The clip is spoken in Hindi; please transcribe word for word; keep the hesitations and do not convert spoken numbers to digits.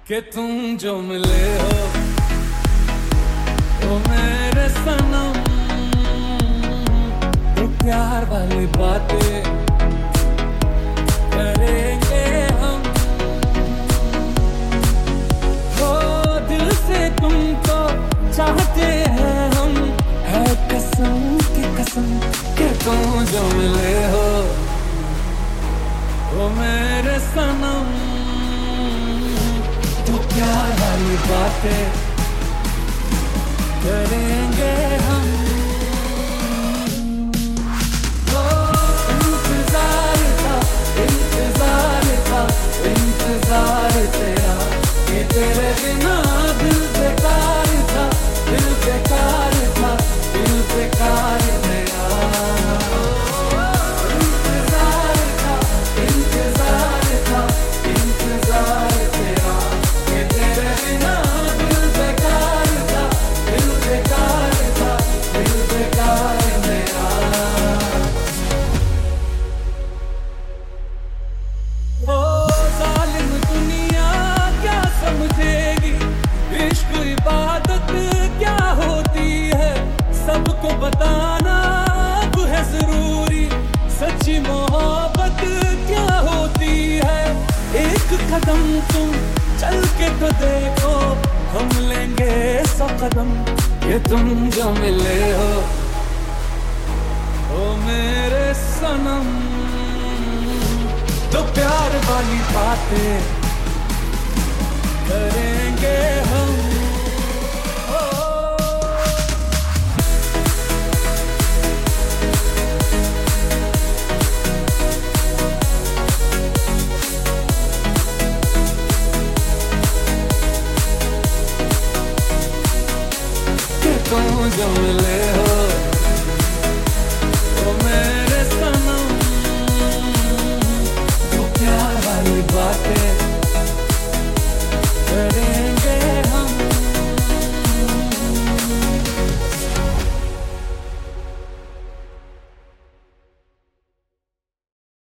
कि तुम जो मिले हो तो मेरे सनम, तो प्यार वाली बातें करेंगे हम। हो दिल से तुमको चाहते हैं हम, है कसम की कसम कि तुम जो मिले हो तो मेरे सनम, तो प्यार वाली बातें करेंगे हम। ओ इंतजार था, इंतजार था, इंतजार तेरा, कि तेरे बिना दिल बेकार था, दिल बेकार था, दिल बेकार मेरा। इंतजार था, इंतजार था, इंतजार तेरा, कि तेरे बिना दिल बेकार था, दिल बेकार था, दिल बेकार मेरा। ओ जालिम दुनिया क्या समझेगी, इश्क इबादत क्या होती है, सबको बताना अब है जरूरी, सच्ची मोहब्बत क्या होती है। एक कदम तुम चल के तो देखो, हम लेंगे सौ कदम, ये तुम जो मिले हो ओ मेरे सनम, तो प्यार वाली बातें करेंगे हम। ओ कि तुम जो मिले हो तो मेरे सनम, तो प्यार वाली बातें